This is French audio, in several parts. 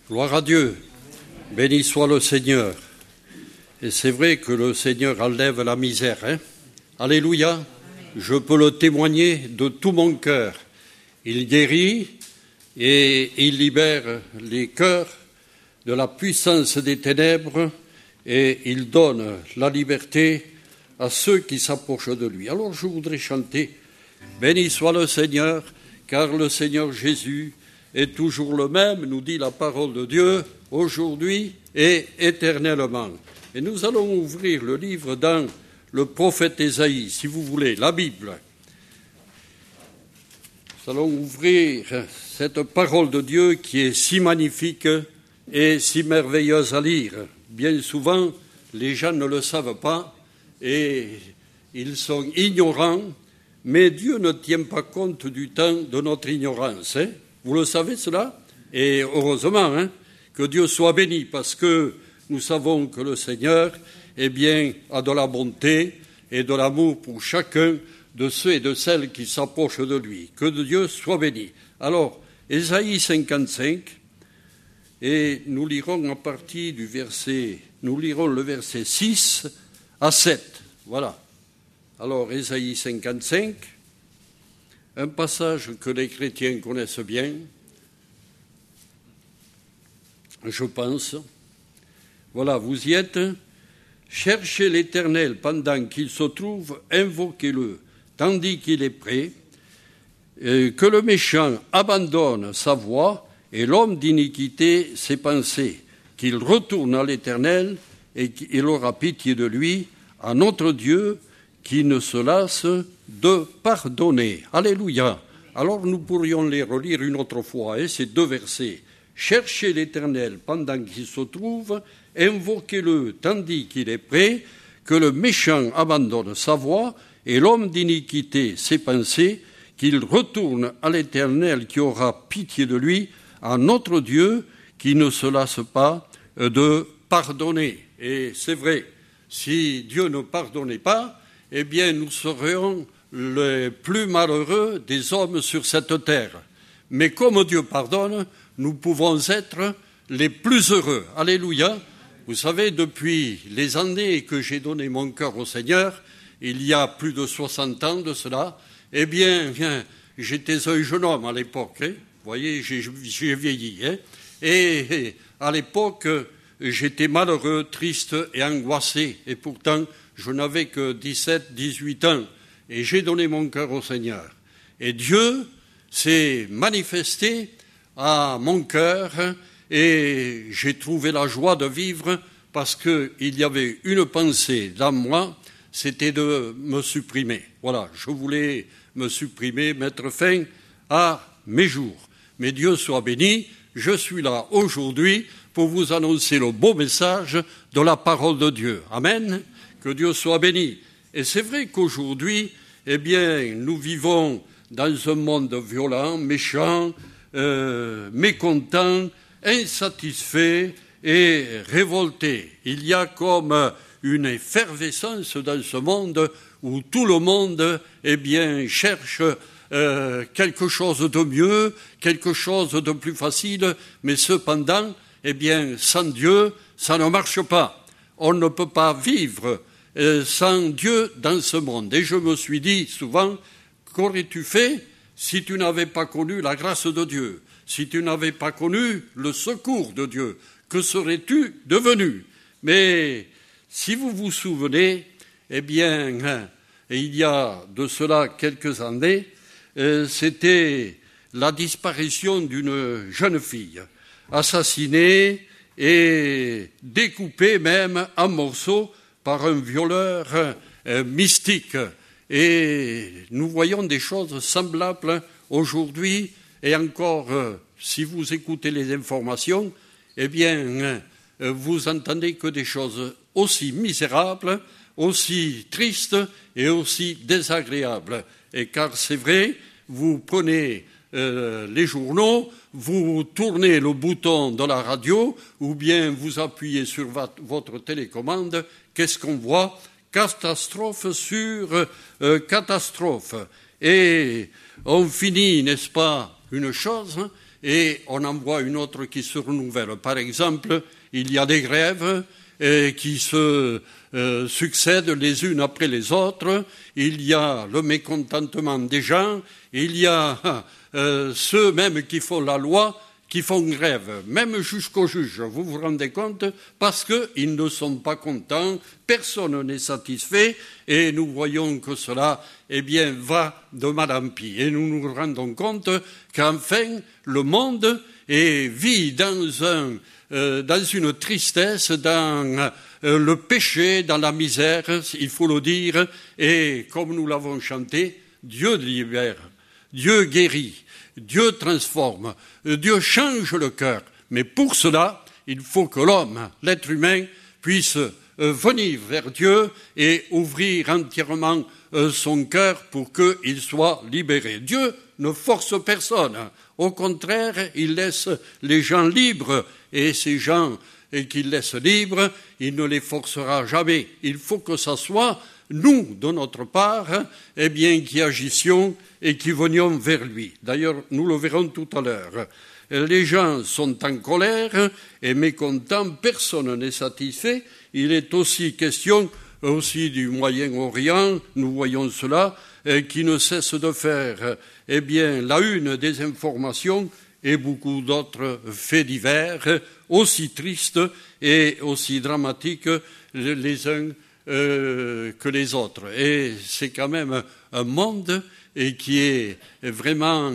Gloire à Dieu, béni soit le Seigneur. Et c'est vrai que le Seigneur enlève la misère. Alléluia, je peux le témoigner de tout mon cœur. Il guérit et il libère les cœurs de la puissance des ténèbres et il donne la liberté à ceux qui s'approchent de lui. Alors je voudrais chanter « Béni soit le Seigneur, car le Seigneur Jésus est toujours le même, nous dit la parole de Dieu, aujourd'hui et éternellement. » Et nous allons ouvrir le livre dans le prophète Ésaïe, si vous voulez, la Bible. Nous allons ouvrir cette parole de Dieu qui est si magnifique et si merveilleuse à lire. Bien souvent, les gens ne le savent pas et ils sont ignorants, mais Dieu ne tient pas compte du temps de notre ignorance. Vous le savez cela? Et heureusement que Dieu soit béni, parce que nous savons que le Seigneur a de la bonté et de l'amour pour chacun de ceux et de celles qui s'approchent de lui. Que Dieu soit béni. Alors, Ésaïe 55, et nous lirons à partir du verset, nous lirons le verset 6 à 7. Voilà. Alors, Ésaïe 55, un passage que les chrétiens connaissent bien, je pense. Voilà, vous y êtes. Cherchez l'Éternel pendant qu'il se trouve, invoquez-le, tandis qu'il est prêt. Que le méchant abandonne sa voie et l'homme d'iniquité ses pensées, qu'il retourne à l'Éternel et qu'il aura pitié de lui, à notre Dieu qui ne se lasse de pardonner. Alléluia. Alors nous pourrions les relire une autre fois, ces deux versets. Cherchez l'Éternel pendant qu'il se trouve, invoquez-le tandis qu'il est prêt, que le méchant abandonne sa voie et l'homme d'iniquité ses pensées, qu'il retourne à l'Éternel qui aura pitié de lui, à notre Dieu qui ne se lasse pas de pardonner. Et c'est vrai, si Dieu ne pardonnait pas, nous serions les plus malheureux des hommes sur cette terre. Mais comme Dieu pardonne, nous pouvons être les plus heureux. Alléluia. Vous savez, depuis les années que j'ai donné mon cœur au Seigneur, il y a plus de 60 ans de cela, j'étais un jeune homme à l'époque. Vous voyez, j'ai vieilli. Et à l'époque, j'étais malheureux, triste et angoissé. Et pourtant, je n'avais que 17, 18 ans. Et j'ai donné mon cœur au Seigneur. Et Dieu s'est manifesté à mon cœur et j'ai trouvé la joie de vivre parce qu'il y avait une pensée dans moi, c'était de me supprimer. Voilà, je voulais me supprimer, mettre fin à mes jours. Mais Dieu soit béni, je suis là aujourd'hui pour vous annoncer le beau message de la parole de Dieu. Amen. Que Dieu soit béni. Et c'est vrai qu'aujourd'hui, nous vivons dans un monde violent, méchant, mécontent, insatisfait et révolté. Il y a comme une effervescence dans ce monde où tout le monde cherche quelque chose de mieux, quelque chose de plus facile, mais cependant, sans Dieu, ça ne marche pas. On ne peut pas vivre sans Dieu dans ce monde. Et je me suis dit souvent, qu'aurais-tu fait si tu n'avais pas connu la grâce de Dieu, si tu n'avais pas connu le secours de Dieu? Que serais-tu devenu? Mais si vous vous souvenez, il y a de cela quelques années, c'était la disparition d'une jeune fille, assassinée et découpée même en morceaux par un violeur mystique. Et nous voyons des choses semblables aujourd'hui, et encore, si vous écoutez les informations, vous entendez que des choses aussi misérables, aussi tristes et aussi désagréables. Et car c'est vrai, vous prenez les journaux, vous tournez le bouton de la radio, ou bien vous appuyez sur votre télécommande, qu'est-ce qu'on voit? Catastrophe sur catastrophe. Et on finit, n'est-ce pas, une chose, et on en voit une autre qui se renouvelle. Par exemple, il y a des grèves qui se succèdent les unes après les autres, il y a le mécontentement des gens, il y a ceux même qui font la loi, qui font grève, même jusqu'aux juges, vous vous rendez compte, parce qu'ils ne sont pas contents, personne n'est satisfait, et nous voyons que cela, va de mal en pis. Et nous nous rendons compte qu'enfin, le monde vit dans une tristesse, dans le péché, dans la misère, il faut le dire, et comme nous l'avons chanté, Dieu libère, Dieu guérit, Dieu transforme, Dieu change le cœur. Mais pour cela, il faut que l'homme, l'être humain, puisse venir vers Dieu et ouvrir entièrement son cœur pour qu'il soit libéré. Dieu ne force personne. Au contraire, il laisse les gens libres. Et ces gens qu'il laisse libres, il ne les forcera jamais. Il faut que ce soit nous, de notre part, qui agissions et qui venions vers lui. D'ailleurs, nous le verrons tout à l'heure. Les gens sont en colère et mécontents, personne n'est satisfait. Il est aussi question du Moyen-Orient, nous voyons cela, qui ne cesse de faire la une des informations et beaucoup d'autres faits divers, aussi tristes et aussi dramatiques les uns que les autres. Et c'est quand même un monde qui est vraiment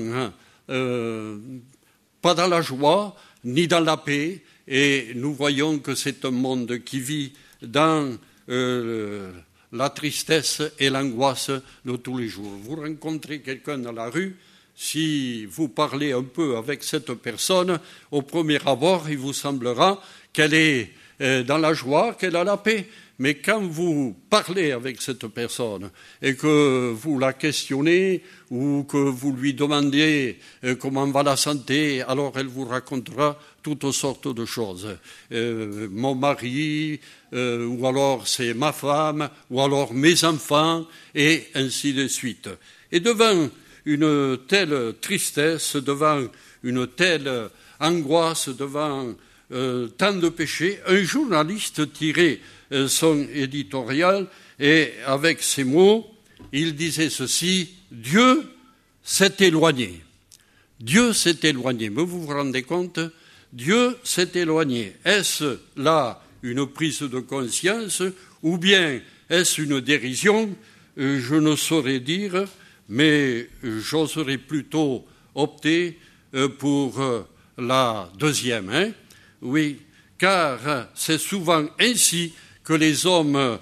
pas dans la joie ni dans la paix, et nous voyons que c'est un monde qui vit dans la tristesse et l'angoisse de tous les jours. Vous rencontrez quelqu'un dans la rue, si vous parlez un peu avec cette personne, au premier abord, il vous semblera qu'elle est dans la joie, qu'elle a la paix. Mais quand vous parlez avec cette personne et que vous la questionnez ou que vous lui demandez comment va la santé, alors elle vous racontera toutes sortes de choses. Mon mari, ou alors c'est ma femme, ou alors mes enfants, et ainsi de suite. Et devant une telle tristesse, devant une telle angoisse, devant tant de péchés, un journaliste tirait son éditorial et avec ces mots, il disait ceci: Dieu s'est éloigné. Dieu s'est éloigné. Mais vous vous rendez compte, Dieu s'est éloigné. Est-ce là une prise de conscience ou bien est-ce une dérision? Je ne saurais dire, mais j'oserais plutôt opter pour la deuxième. Oui, car c'est souvent ainsi que les hommes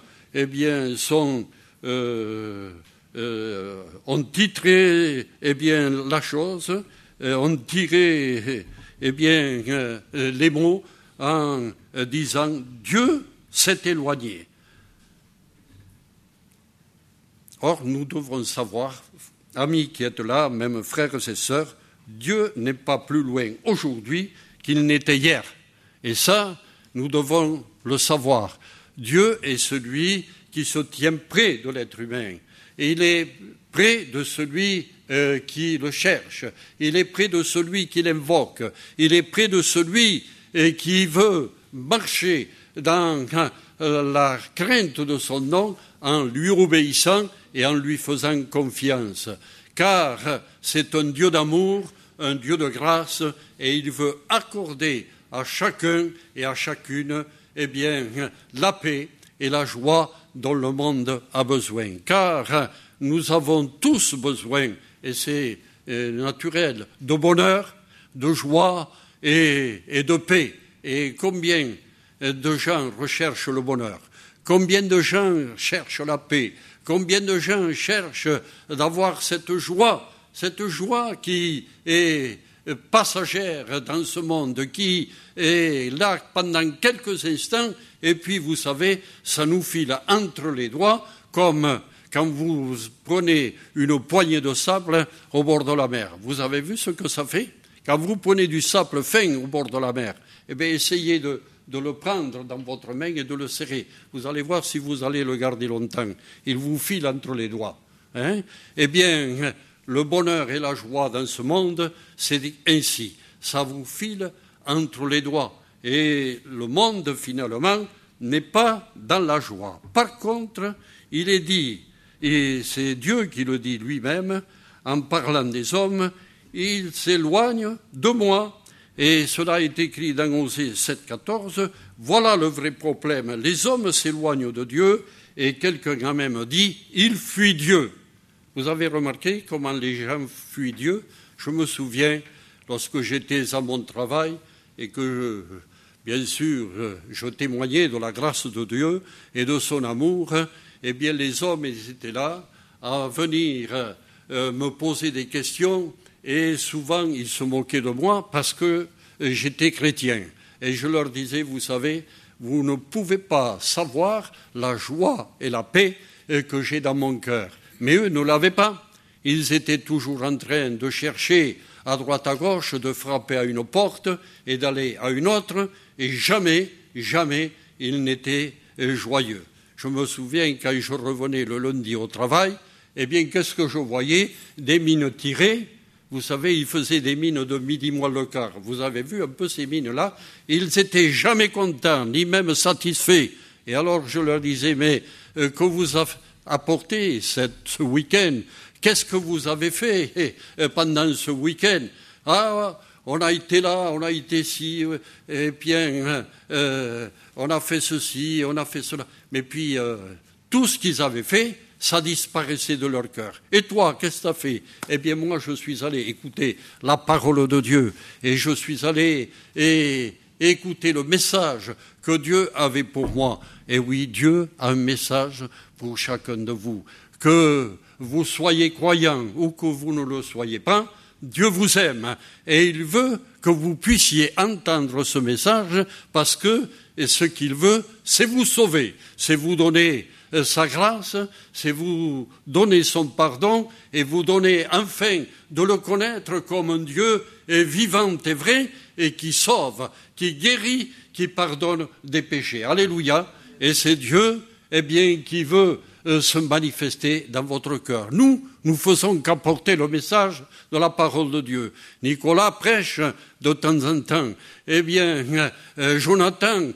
ont titré la chose, ont tiré les mots en disant Dieu s'est éloigné. Or, nous devrons savoir, amis qui êtes là, même frères et sœurs, Dieu n'est pas plus loin aujourd'hui qu'il n'était hier. Et ça, nous devons le savoir. Dieu est celui qui se tient près de l'être humain. Et il est près de celui qui le cherche. Il est près de celui qui l'invoque. Il est près de celui qui veut marcher dans la crainte de son nom en lui obéissant et en lui faisant confiance. Car c'est un Dieu d'amour, un Dieu de grâce, et il veut accorder à chacun et à chacune la paix et la joie dont le monde a besoin. Car nous avons tous besoin, et c'est naturel, de bonheur, de joie et de paix. Et combien de gens recherchent le bonheur? Combien de gens cherchent la paix? Combien de gens cherchent d'avoir cette joie qui est passagère dans ce monde, qui est là pendant quelques instants, et puis vous savez, ça nous file entre les doigts, comme quand vous prenez une poignée de sable au bord de la mer. Vous avez vu ce que ça fait? Quand vous prenez du sable fin au bord de la mer, essayez de le prendre dans votre main et de le serrer. Vous allez voir si vous allez le garder longtemps. Il vous file entre les doigts. Le bonheur et la joie dans ce monde, c'est ainsi. ça vous file entre les doigts. Et le monde, finalement, n'est pas dans la joie. Par contre, il est dit, et c'est Dieu qui le dit lui-même, en parlant des hommes, ils s'éloignent de moi. Et cela est écrit dans Osée 7,14. Voilà le vrai problème. Les hommes s'éloignent de Dieu et quelqu'un a même dit, ils fuient Dieu. Vous avez remarqué comment les gens fuient Dieu? Je me souviens, lorsque j'étais à mon travail et que, bien sûr, je témoignais de la grâce de Dieu et de son amour, eh bien les hommes ils étaient là à venir me poser des questions et souvent ils se moquaient de moi parce que j'étais chrétien. Et je leur disais, vous savez, vous ne pouvez pas savoir la joie et la paix que j'ai dans mon cœur. Mais eux ne l'avaient pas. Ils étaient toujours en train de chercher à droite à gauche, de frapper à une porte et d'aller à une autre, et jamais ils n'étaient joyeux. Je me souviens, quand je revenais le lundi au travail, eh bien, qu'est-ce que je voyais? Des mines tirées. Vous savez, ils faisaient des mines de midi moins le quart. Vous avez vu un peu ces mines-là? Ils n'étaient jamais contents, ni même satisfaits. Et alors, je leur disais, mais que vous apportez ce week-end? Qu'est-ce que vous avez fait pendant ce week-end? Ah, on a été là, on a été ici, et bien, on a fait ceci, on a fait cela. Mais puis, tout ce qu'ils avaient fait, ça disparaissait de leur cœur. Et toi, qu'est-ce que tu as fait? Eh bien, moi, je suis allé écouter la parole de Dieu, et je suis allé écouter le message que Dieu avait pour moi. Et oui, Dieu a un message pour chacun de vous. Que vous soyez croyants ou que vous ne le soyez pas, Dieu vous aime et il veut que vous puissiez entendre ce message parce que ce qu'il veut, c'est vous sauver, c'est vous donner sa grâce, c'est vous donner son pardon et vous donner enfin de le connaître comme un Dieu vivant et vrai et qui sauve, qui guérit, qui pardonne des péchés. Alléluia. Et c'est Dieu, eh bien, qui veut se manifester dans votre cœur. Nous faisons qu'apporter le message de la parole de Dieu. Nicolas prêche de temps en temps. Eh bien, Jonathan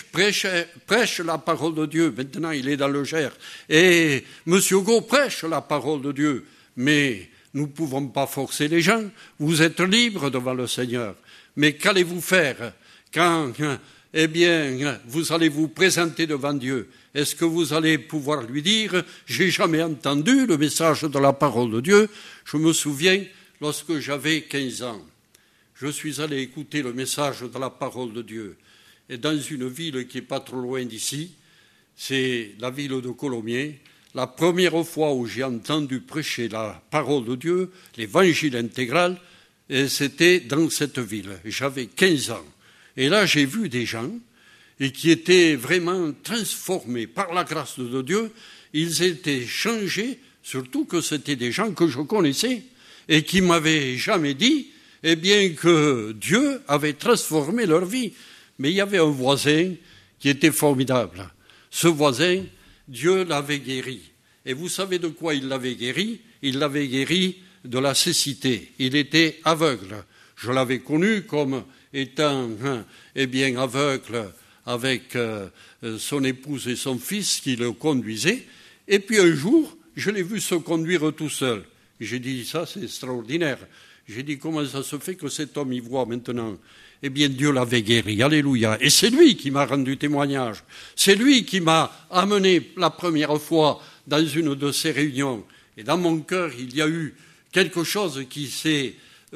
prêche la parole de Dieu. Maintenant, il est dans le Gers. Et M. Hugo prêche la parole de Dieu. Mais nous ne pouvons pas forcer les gens. Vous êtes libres devant le Seigneur. Mais qu'allez-vous faire quand, eh bien, vous allez vous présenter devant Dieu? Est-ce que vous allez pouvoir lui dire « J'ai jamais entendu le message de la parole de Dieu ». Je me souviens, lorsque j'avais 15 ans, je suis allé écouter le message de la parole de Dieu. Et dans une ville qui n'est pas trop loin d'ici, c'est la ville de Colomiers, la première fois où j'ai entendu prêcher la parole de Dieu, l'évangile intégral, c'était dans cette ville. J'avais 15 ans. Et là, j'ai vu des gens et qui étaient vraiment transformés par la grâce de Dieu. Ils étaient changés, surtout que c'était des gens que je connaissais et qui m'avaient jamais dit, eh bien, que Dieu avait transformé leur vie. Mais il y avait un voisin qui était formidable. Ce voisin, Dieu l'avait guéri. Et vous savez de quoi il l'avait guéri? Il l'avait guéri de la cécité. Il était aveugle. Je l'avais connu comme étant, eh bien, aveugle avec son épouse et son fils qui le conduisaient. Et puis un jour, je l'ai vu se conduire tout seul. J'ai dit, ça c'est extraordinaire. J'ai dit, comment ça se fait que cet homme y voit maintenant? Eh bien, Dieu l'avait guéri, alléluia. Et c'est lui qui m'a rendu témoignage. C'est lui qui m'a amené la première fois dans une de ces réunions. Et dans mon cœur, il y a eu quelque chose qui s'est,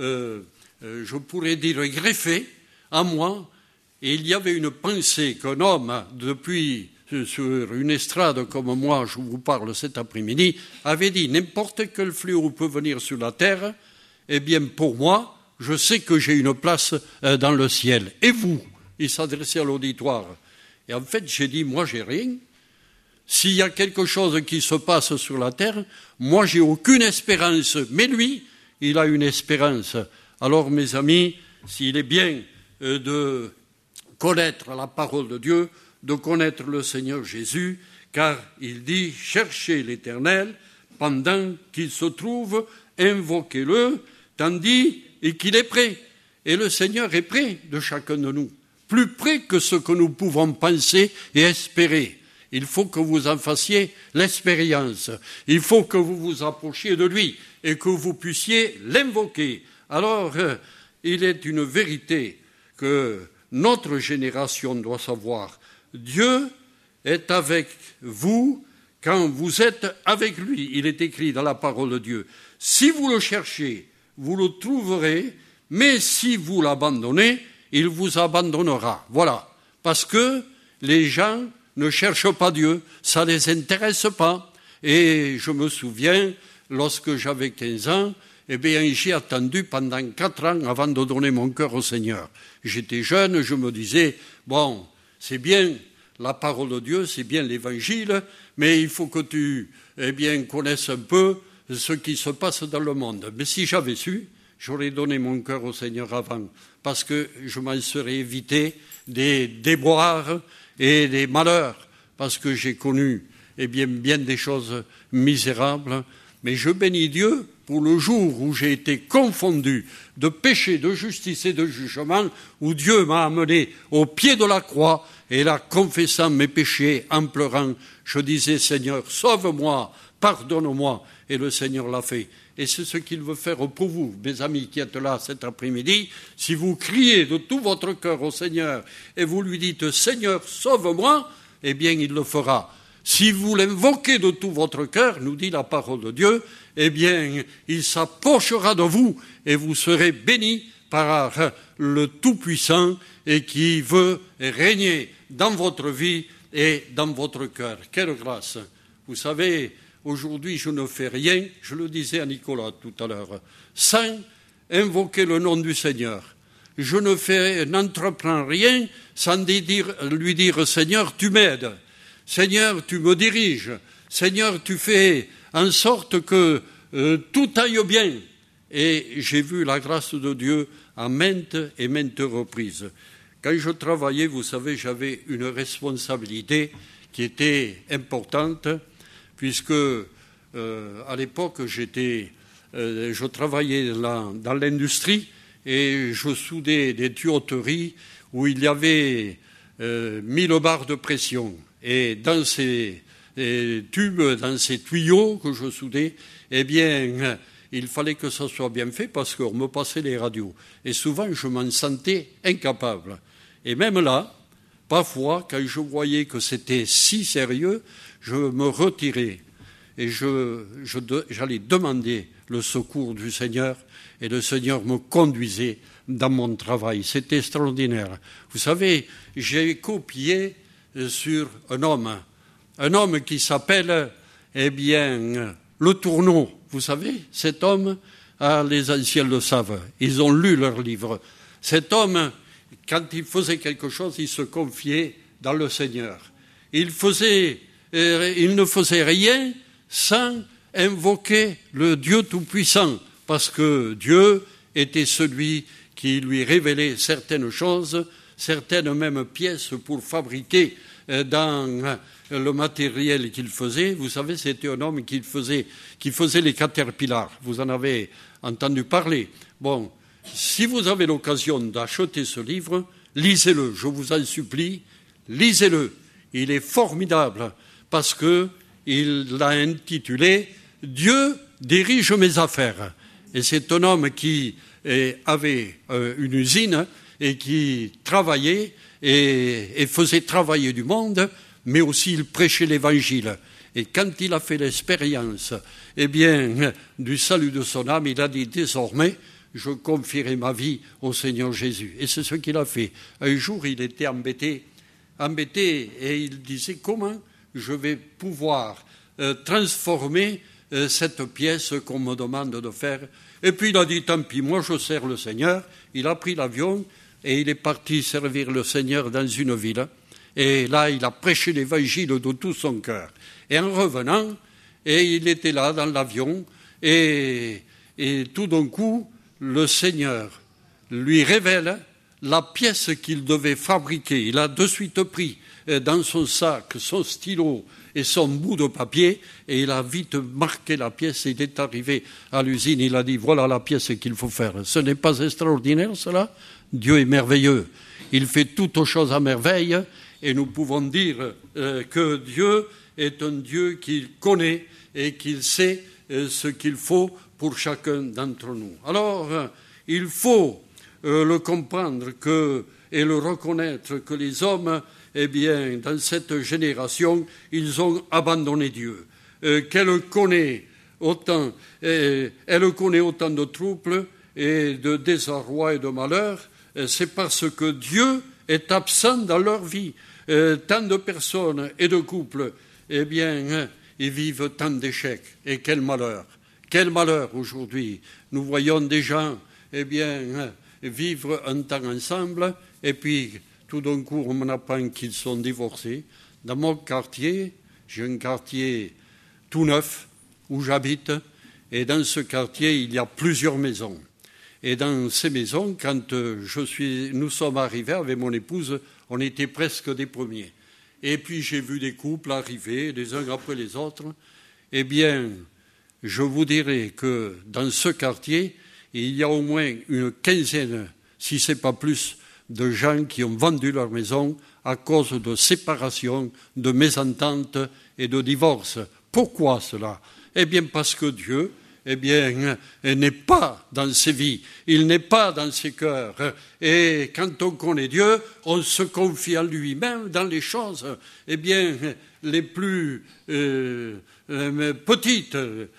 je pourrais dire, greffé à moi. Et il y avait une pensée qu'un homme, depuis sur une estrade comme moi, je vous parle cet après-midi, avait dit, n'importe quel fléau peut venir sur la terre, eh bien pour moi, je sais que j'ai une place dans le ciel. Et vous? Il s'adressait à l'auditoire. Et en fait, j'ai dit, moi j'ai rien. S'il y a quelque chose qui se passe sur la terre, moi j'ai aucune espérance. Mais lui, il a une espérance. Alors mes amis, s'il est bien de connaître la parole de Dieu, de connaître le Seigneur Jésus, car il dit « Cherchez l'Éternel pendant qu'il se trouve, invoquez-le, tandis qu'il est prêt ». Et le Seigneur est près de chacun de nous, plus près que ce que nous pouvons penser et espérer. Il faut que vous en fassiez l'expérience. Il faut que vous vous approchiez de lui et que vous puissiez l'invoquer. Alors, il est une vérité que notre génération doit savoir. Dieu est avec vous quand vous êtes avec lui. Il est écrit dans la parole de Dieu. Si vous le cherchez, vous le trouverez, mais si vous l'abandonnez, il vous abandonnera. Voilà. Parce que les gens ne cherchent pas Dieu, ça ne les intéresse pas. Et je me souviens, lorsque j'avais 15 ans, j'ai attendu pendant 4 ans avant de donner mon cœur au Seigneur. J'étais jeune, je me disais, bon, c'est bien la parole de Dieu, c'est bien l'évangile, mais il faut que tu connaisses un peu ce qui se passe dans le monde. Mais si j'avais su, j'aurais donné mon cœur au Seigneur avant, parce que je m'en serais évité des déboires et des malheurs, parce que j'ai connu bien des choses misérables. Mais je bénis Dieu pour le jour où j'ai été confondu de péché, de justice et de jugement, où Dieu m'a amené au pied de la croix, et là, confessant mes péchés, en pleurant, je disais, Seigneur, sauve-moi, pardonne-moi, et le Seigneur l'a fait. Et c'est ce qu'il veut faire pour vous, mes amis qui êtes là cet après-midi. Si vous criez de tout votre cœur au Seigneur et vous lui dites « Seigneur, sauve-moi », eh bien, il le fera. Si vous l'invoquez de tout votre cœur, nous dit la parole de Dieu, eh bien, il s'approchera de vous et vous serez bénis par le Tout-Puissant et qui veut régner dans votre vie et dans votre cœur. Quelle grâce! Vous savez, aujourd'hui, je ne fais rien, je le disais à Nicolas tout à l'heure, sans invoquer le nom du Seigneur. Je n'entreprends rien sans lui dire, Seigneur, tu m'aides. Seigneur, tu me diriges. Seigneur, tu fais en sorte que tout aille bien. Et j'ai vu la grâce de Dieu à maintes et maintes reprises. Quand je travaillais, vous savez, j'avais une responsabilité qui était importante, puisque à l'époque, je travaillais dans l'industrie et je soudais des tuyauteries où il y avait 1000 bars de pression. Et dans ces tubes, dans ces tuyaux que je soudais, il fallait que ça soit bien fait parce qu'on me passait les radios. Et souvent, je m'en sentais incapable. Et même là, parfois, quand je voyais que c'était si sérieux, je me retirais. Et j'allais demander le secours du Seigneur, et le Seigneur me conduisait dans mon travail. C'était extraordinaire. Vous savez, j'ai copié sur un homme qui s'appelle, Le Tourneau. Vous savez, cet homme, les anciens le savent, ils ont lu leur livre. Cet homme, quand il faisait quelque chose, il se confiait dans le Seigneur. Il ne faisait rien sans invoquer le Dieu Tout-Puissant, parce que Dieu était celui qui lui révélait certaines choses, certaines même pièces pour fabriquer dans le matériel qu'il faisait. Vous savez, c'était un homme qui faisait les caterpillars. Vous en avez entendu parler. Bon, si vous avez l'occasion d'acheter ce livre, lisez-le, je vous en supplie, lisez-le. Il est formidable parce qu'il l'a intitulé « Dieu dirige mes affaires ». Et c'est un homme qui avait une usine et qui travaillait et faisait travailler du monde, mais aussi il prêchait l'Évangile. Et quand il a fait l'expérience du salut de son âme, il a dit désormais, je confierai ma vie au Seigneur Jésus. Et c'est ce qu'il a fait. Un jour, il était embêté et il disait comment je vais pouvoir transformer cette pièce qu'on me demande de faire. Et puis il a dit, tant pis, moi je sers le Seigneur. Il a pris l'avion et il est parti servir le Seigneur dans une ville. Et là, il a prêché l'Évangile de tout son cœur. Et en revenant, il était là dans l'avion, et tout d'un coup, le Seigneur lui révèle la pièce qu'il devait fabriquer. Il a de suite pris dans son sac son stylo et son bout de papier, et il a vite marqué la pièce. Il est arrivé à l'usine, il a dit, voilà la pièce qu'il faut faire. Ce n'est pas extraordinaire, cela? Dieu est merveilleux. Il fait toutes choses à merveille, et nous pouvons dire que Dieu est un Dieu qui connaît et qui sait ce qu'il faut pour chacun d'entre nous. Alors, il faut le comprendre et le reconnaître que les hommes, eh bien, dans cette génération, ils ont abandonné Dieu. Elle connaît autant de troubles et de désarroi et de malheur, c'est parce que Dieu est absent dans leur vie. Tant de personnes et de couples, eh bien, ils vivent tant d'échecs. Et quel malheur! Quel malheur aujourd'hui! Nous voyons des gens, eh bien, vivre un temps ensemble, et puis tout d'un coup, on apprend qu'ils sont divorcés. Dans mon quartier, j'ai un quartier tout neuf où j'habite, et dans ce quartier, il y a plusieurs maisons. Et dans ces maisons, quand nous sommes arrivés avec mon épouse, on était presque des premiers. Et puis j'ai vu des couples arriver, les uns après les autres. Eh bien, je vous dirais que dans ce quartier, il y a au moins une quinzaine, si ce n'est pas plus, de gens qui ont vendu leur maison à cause de séparation, de mésentente et de divorce. Pourquoi cela? Eh bien, parce que Dieu, eh bien, n'est pas dans ses vies, il n'est pas dans ses cœurs. Et quand on connaît Dieu, on se confie en lui, même dans les choses, eh bien, les plus petites.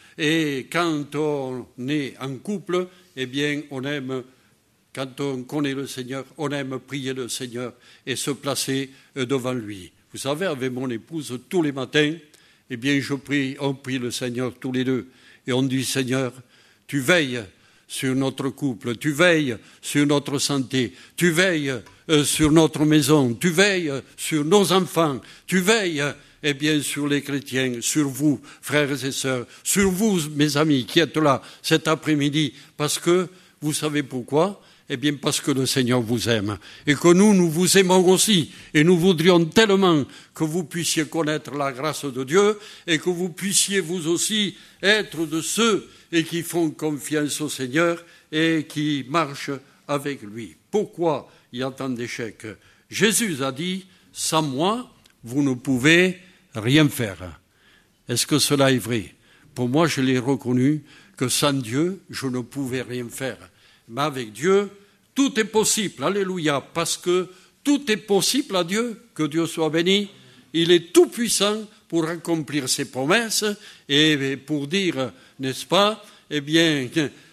Et quand on est en couple, eh bien, on aime, quand on connaît le Seigneur, on aime prier le Seigneur et se placer devant lui. Vous savez, avec mon épouse, tous les matins, eh bien, on prie le Seigneur tous les deux. Et on dit, Seigneur, tu veilles sur notre couple, tu veilles sur notre santé, tu veilles sur notre maison, tu veilles sur nos enfants, tu veilles, eh bien, sur les chrétiens, sur vous, frères et sœurs, sur vous, mes amis, qui êtes là cet après-midi, parce que, vous savez pourquoi? Eh bien, parce que le Seigneur vous aime et que nous vous aimons aussi. Et nous voudrions tellement que vous puissiez connaître la grâce de Dieu et que vous puissiez vous aussi être de ceux qui font confiance au Seigneur et qui marchent avec lui. Pourquoi il y a tant d'échecs? Jésus a dit, sans moi, vous ne pouvez rien faire. Est-ce que cela est vrai? Pour moi, je l'ai reconnu que sans Dieu, je ne pouvais rien faire. Mais avec Dieu, tout est possible, alléluia, parce que tout est possible à Dieu, que Dieu soit béni. Il est tout puissant pour accomplir ses promesses et pour dire, n'est-ce pas, eh bien,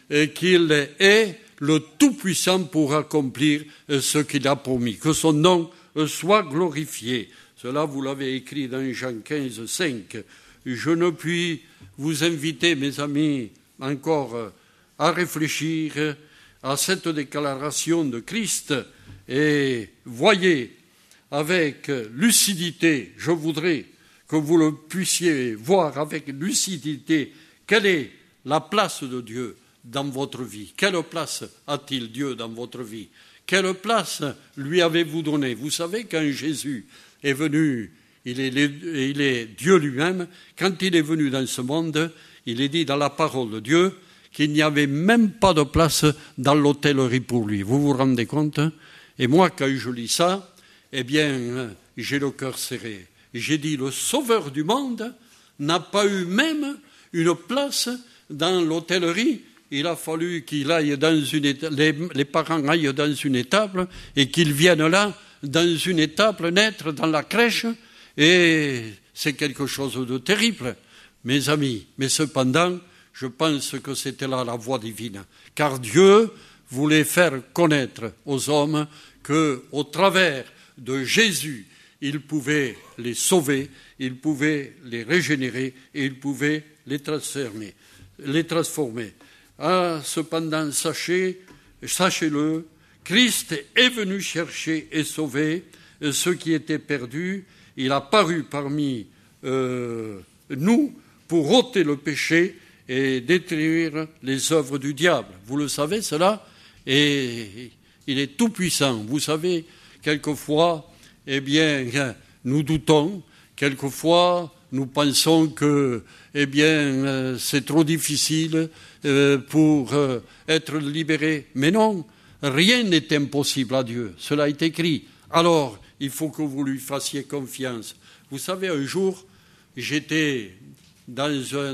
qu'il est le tout-puissant pour accomplir ce qu'il a promis. Que son nom soit glorifié. Cela, vous l'avez écrit dans Jean 15, 5. Je ne puis vous inviter, mes amis, encore à réfléchir à cette déclaration de Christ et voyez avec lucidité, je voudrais que vous le puissiez voir avec lucidité, quelle est la place de Dieu dans votre vie? Quelle place a-t-il Dieu dans votre vie? Quelle place lui avez-vous donnée? Vous savez, quand Jésus est venu, il est Dieu lui-même, quand il est venu dans ce monde, il est dit dans la parole de Dieu qu'il n'y avait même pas de place dans l'hôtellerie pour lui. Vous vous rendez compte? Et moi, quand je lis ça, eh bien, j'ai le cœur serré. J'ai dit, le Sauveur du monde n'a pas eu même une place dans l'hôtellerie. Il a fallu qu'il aille dans les parents aillent dans une étable et qu'ils viennent là, dans une étable, naître dans la crèche. Et c'est quelque chose de terrible, mes amis. Mais cependant, je pense que c'était là la voie divine, car Dieu voulait faire connaître aux hommes qu'au travers de Jésus, il pouvait les sauver, il pouvait les régénérer et il pouvait les transformer. Ah, cependant, sachez-le, Christ est venu chercher et sauver ceux qui étaient perdus. Il a paru parmi nous pour ôter le péché et détruire les œuvres du diable. Vous le savez, cela? Et il est tout puissant. Vous savez, quelquefois, eh bien, nous doutons, quelquefois, nous pensons que, c'est trop difficile pour être libéré. Mais non, rien n'est impossible à Dieu. Cela est écrit. Alors, il faut que vous lui fassiez confiance. Vous savez, un jour, j'étais dans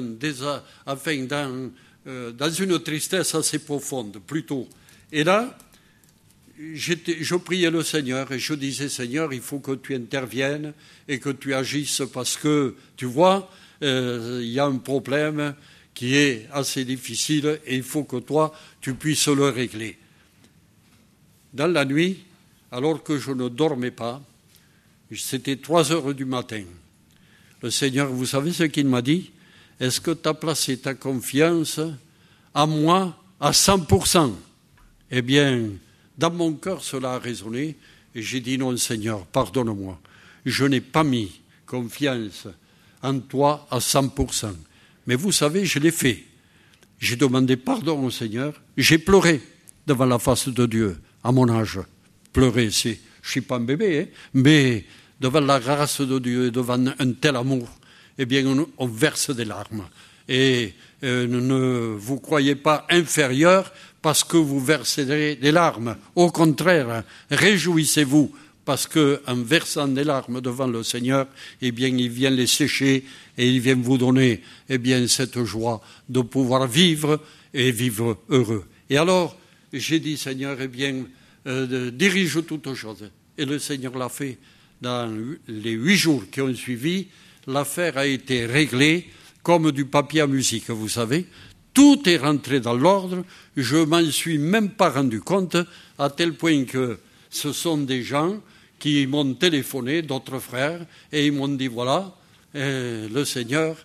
une tristesse assez profonde, plutôt. Et là, je priais le Seigneur et je disais, Seigneur, il faut que tu interviennes et que tu agisses parce que, tu vois, il y a un problème qui est assez difficile et il faut que toi, tu puisses le régler. Dans la nuit, alors que je ne dormais pas, c'était 3 heures du matin. Le Seigneur, vous savez ce qu'il m'a dit? Est-ce que tu as placé ta confiance à moi à 100%? Eh bien, dans mon cœur, cela a résonné et j'ai dit non, Seigneur, pardonne-moi. Je n'ai pas mis confiance en toi à 100%. Mais vous savez, je l'ai fait. J'ai demandé pardon au Seigneur. J'ai pleuré devant la face de Dieu à mon âge. Pleurer, je ne suis pas un bébé, mais devant la grâce de Dieu, devant un tel amour, on verse des larmes. Et ne vous croyez pas inférieur parce que vous verserez des larmes. Au contraire, réjouissez-vous parce qu'en versant des larmes devant le Seigneur, il vient les sécher et il vient vous donner cette joie de pouvoir vivre et vivre heureux. Et alors, j'ai dit, Seigneur, dirige toutes choses. Et le Seigneur l'a fait. Dans les 8 jours qui ont suivi, l'affaire a été réglée comme du papier à musique, vous savez. Tout est rentré dans l'ordre. Je m'en suis même pas rendu compte, à tel point que ce sont des gens qui m'ont téléphoné, d'autres frères, et ils m'ont dit, voilà, le Seigneur,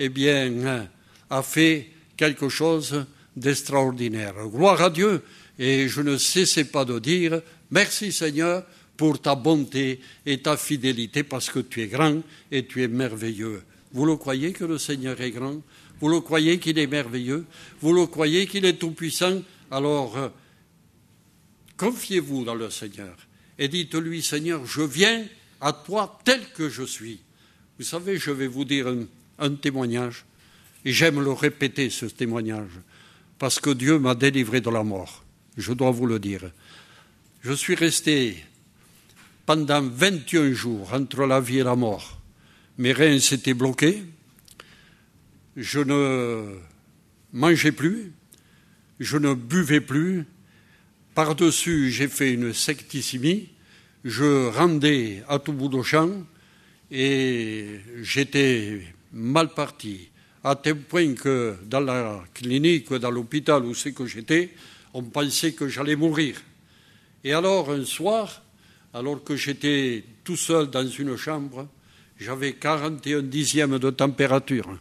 a fait quelque chose d'extraordinaire. Gloire à Dieu. Et je ne cessais pas de dire, merci Seigneur, pour ta bonté et ta fidélité, parce que tu es grand et tu es merveilleux. Vous le croyez que le Seigneur est grand? Vous le croyez qu'il est merveilleux? Vous le croyez qu'il est tout-puissant? Alors, confiez-vous dans le Seigneur et dites-lui, Seigneur, je viens à toi tel que je suis. Vous savez, je vais vous dire un témoignage, et j'aime le répéter, ce témoignage, parce que Dieu m'a délivré de la mort. Je dois vous le dire. Je suis resté pendant 21 jours entre la vie et la mort. Mes reins s'étaient bloqués. Je ne mangeais plus. Je ne buvais plus. Par-dessus, j'ai fait une secticémie. Je rendais à tout bout de champ et j'étais mal parti. À tel point que dans la clinique, dans l'hôpital où c'est que j'étais, on pensait que j'allais mourir. Et alors, un soir, alors que j'étais tout seul dans une chambre, j'avais 41 dixièmes de température.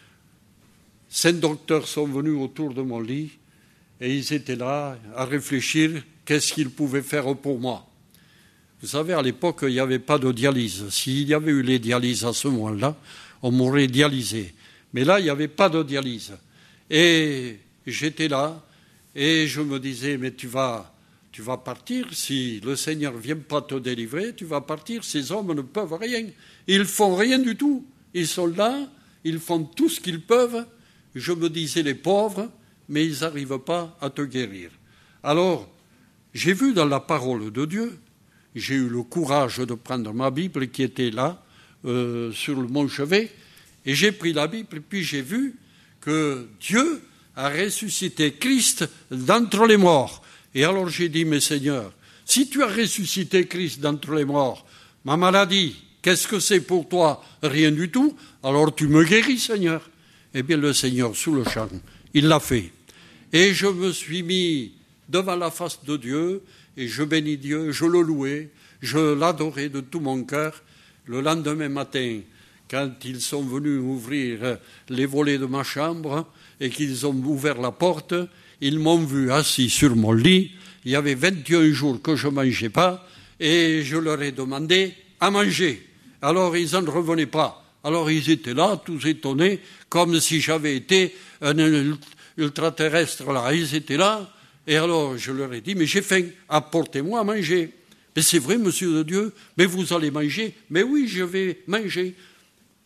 5 docteurs sont venus autour de mon lit et ils étaient là à réfléchir qu'est-ce qu'ils pouvaient faire pour moi. Vous savez, à l'époque, il n'y avait pas de dialyse. S'il y avait eu les dialyses à ce moment-là, on m'aurait dialysé. Mais là, il n'y avait pas de dialyse. Et j'étais là et je me disais, mais tu vas partir, si le Seigneur ne vient pas te délivrer, tu vas partir, ces hommes ne peuvent rien. Ils ne font rien du tout. Ils sont là, ils font tout ce qu'ils peuvent. Je me disais, les pauvres, mais ils n'arrivent pas à te guérir. Alors, j'ai vu dans la parole de Dieu, j'ai eu le courage de prendre ma Bible qui était là, sur mon chevet, et j'ai pris la Bible, et puis j'ai vu que Dieu a ressuscité Christ d'entre les morts. Et alors j'ai dit, mais Seigneur, si tu as ressuscité Christ d'entre les morts, ma maladie, qu'est-ce que c'est pour toi? Rien du tout. Alors tu me guéris, Seigneur. Eh bien, le Seigneur, sous le champ, il l'a fait. Et je me suis mis devant la face de Dieu, et je bénis Dieu, je le louais, je l'adorais de tout mon cœur. Le lendemain matin, quand ils sont venus ouvrir les volets de ma chambre et qu'ils ont ouvert la porte, ils m'ont vu assis sur mon lit. Il y avait 21 jours que je ne mangeais pas et je leur ai demandé à manger. Alors ils n'en revenaient pas. Alors ils étaient là, tous étonnés, comme si j'avais été un ultraterrestre là. Ils étaient là et alors je leur ai dit, mais j'ai faim, apportez-moi à manger. Mais c'est vrai, monsieur de Dieu, mais vous allez manger? Mais oui, je vais manger.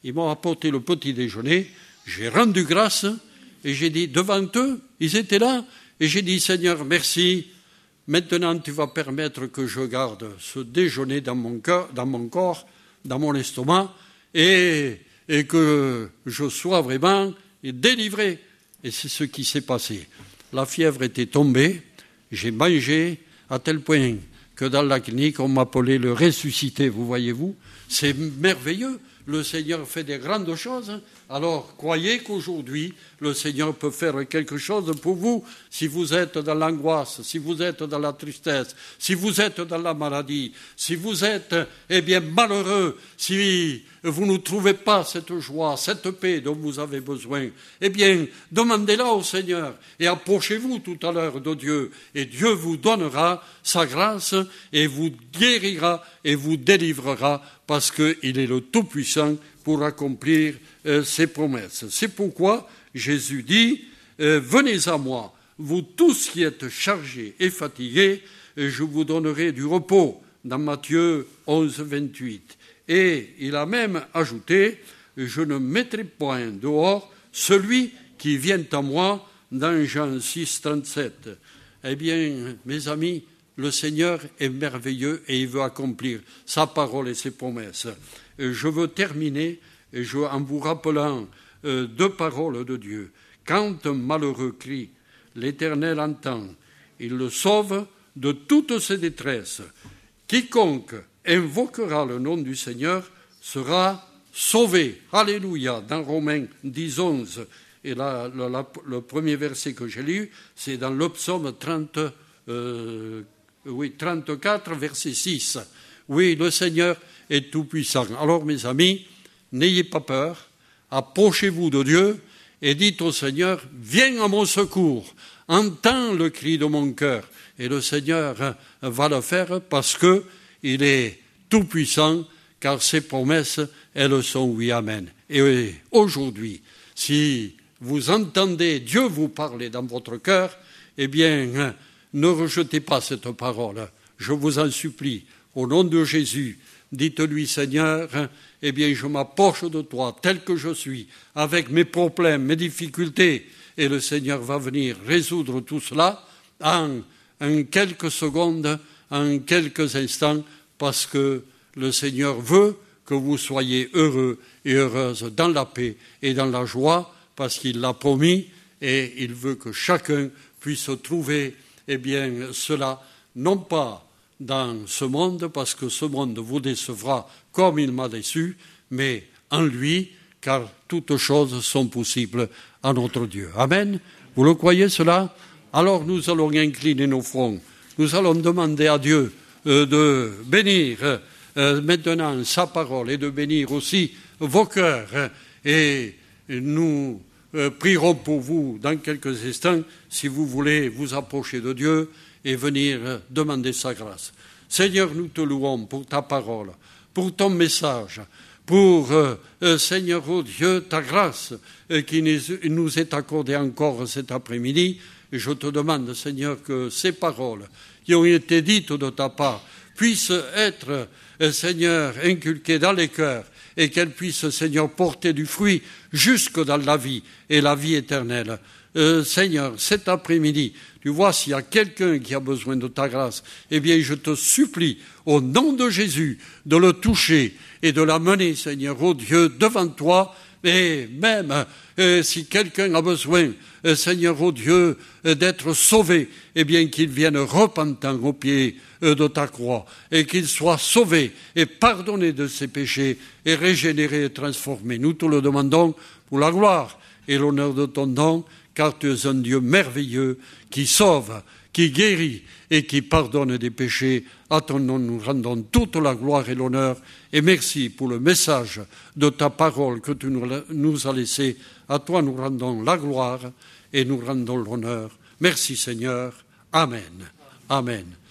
ils m'ont apporté le petit déjeuner, j'ai rendu grâce et j'ai dit devant eux, ils étaient là, et j'ai dit Seigneur, merci, maintenant tu vas permettre que je garde ce déjeuner dans mon cœur, dans mon corps, dans mon estomac, et que je sois vraiment délivré. Et c'est ce qui s'est passé. La fièvre était tombée, j'ai mangé à tel point que dans la clinique, on m'appelait le ressuscité, vous voyez-vous. C'est merveilleux. Le Seigneur fait des grandes choses. Alors, croyez qu'aujourd'hui, le Seigneur peut faire quelque chose pour vous. Si vous êtes dans l'angoisse, si vous êtes dans la tristesse, si vous êtes dans la maladie, si vous êtes, malheureux, si vous ne trouvez pas cette joie, cette paix dont vous avez besoin, demandez-la au Seigneur et approchez-vous tout à l'heure de Dieu. Et Dieu vous donnera sa grâce et vous guérira et vous délivrera parce qu'il est le Tout-Puissant pour accomplir ses promesses. C'est pourquoi Jésus dit « Venez à moi, vous tous qui êtes chargés et fatigués, et je vous donnerai du repos » dans Matthieu 11, 28. Et il a même ajouté « Je ne mettrai point dehors celui qui vient à moi » dans Jean 6, 37. Eh bien, mes amis, le Seigneur est merveilleux et il veut accomplir sa parole et ses promesses. Je veux terminer en vous rappelant deux paroles de Dieu. Quand un malheureux crie, l'Éternel entend. Il le sauve de toutes ses détresses. Quiconque invoquera le nom du Seigneur sera sauvé. Alléluia. Dans Romains 10, 11. Et là, le premier verset que j'ai lu, c'est dans le psaume 34, verset 6. Oui, le Seigneur est tout-puissant. Alors, mes amis, n'ayez pas peur, approchez-vous de Dieu et dites au Seigneur, viens à mon secours, entends le cri de mon cœur. Et le Seigneur va le faire parce qu'il est tout-puissant, car ses promesses, elles sont oui, amen. Et aujourd'hui, si vous entendez Dieu vous parler dans votre cœur, ne rejetez pas cette parole. Je vous en supplie, au nom de Jésus, dites-lui, Seigneur, je m'approche de toi tel que je suis, avec mes problèmes, mes difficultés, et le Seigneur va venir résoudre tout cela en quelques secondes, en quelques instants, parce que le Seigneur veut que vous soyez heureux et heureuses dans la paix et dans la joie, parce qu'il l'a promis, et il veut que chacun puisse trouver cela, non pas dans ce monde, parce que ce monde vous décevra comme il m'a déçu, mais en lui, car toutes choses sont possibles à notre Dieu. Amen. Vous le croyez cela? Alors nous allons incliner nos fronts. Nous allons demander à Dieu de bénir maintenant sa parole et de bénir aussi vos cœurs. Et nous prierons pour vous dans quelques instants, si vous voulez vous approcher de Dieu et venir demander sa grâce. Seigneur, nous te louons pour ta parole, pour ton message, pour, Seigneur, oh Dieu, ta grâce qui nous est accordée encore cet après-midi. Et je te demande, Seigneur, que ces paroles qui ont été dites de ta part puissent être, Seigneur, inculquées dans les cœurs et qu'elles puissent, Seigneur, porter du fruit jusque dans la vie et la vie éternelle. Seigneur, cet après-midi, tu vois, s'il y a quelqu'un qui a besoin de ta grâce, je te supplie, au nom de Jésus, de le toucher et de l'amener, Seigneur, oh Dieu, devant toi. Et même si quelqu'un a besoin, Seigneur, oh Dieu, d'être sauvé, qu'il vienne repentant au pied de ta croix et qu'il soit sauvé et pardonné de ses péchés et régénéré et transformé. Nous te le demandons pour la gloire et l'honneur de ton nom, car tu es un Dieu merveilleux qui sauve, qui guérit et qui pardonne des péchés. À ton nom, nous rendons toute la gloire et l'honneur. Et merci pour le message de ta parole que tu nous as laissé. À toi, nous rendons la gloire et nous rendons l'honneur. Merci, Seigneur. Amen. Amen.